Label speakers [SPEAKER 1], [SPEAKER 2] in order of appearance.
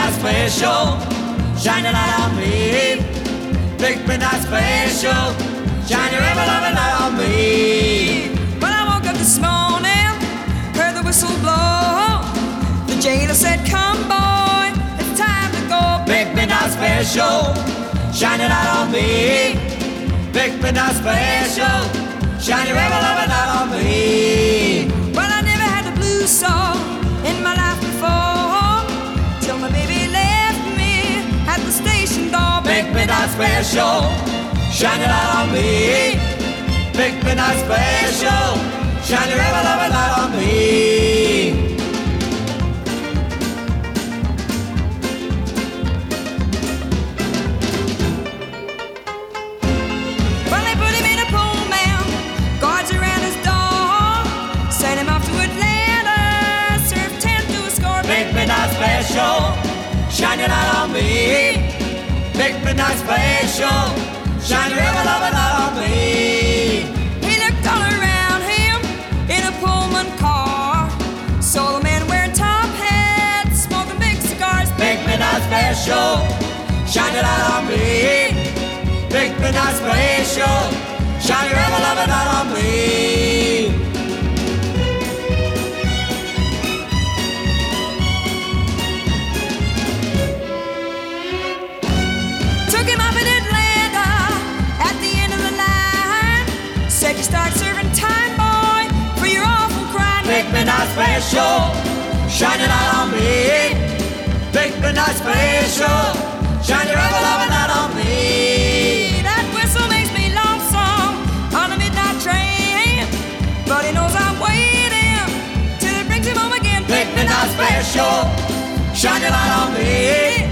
[SPEAKER 1] midnight special, shine your light on me. Big midnight special, shine your ever loving light on me.
[SPEAKER 2] When I woke up this morning, heard the whistle blow. The jailer said, "Come, boy, it's time to go."
[SPEAKER 1] Big midnight special, shine your light on me. Big midnight special, shine your ever loving light on me.
[SPEAKER 2] Well, I never had the blues song in my life before, till my baby left me at the station door.
[SPEAKER 1] Big midnight special, shine your light on me. Big midnight special, shine your ever loving light on me.
[SPEAKER 2] Well, they put him in a Pullman, guards around his door, sent him off to Atlanta, served 10 to a score.
[SPEAKER 1] Big midnight special, shine your light on me. Big midnight special, shine your ever loving light on me.
[SPEAKER 2] He looked all around him in a Pullman car, saw the men wearing top hats, smoking big cigars.
[SPEAKER 1] Big midnight special, shine your light on me. Big midnight special, shine your ever loving light on me.
[SPEAKER 2] Took him up in Atlanta at the end of the line, said, "You start serving time, boy, for your awful crime."
[SPEAKER 1] Big midnight special, shine your light on me. Big midnight special, shine your ever loving light on me.
[SPEAKER 2] That whistle makes me lonesome on a midnight train, but he knows I'm waiting till it brings him home again.
[SPEAKER 1] Big midnight special, shine your light on me.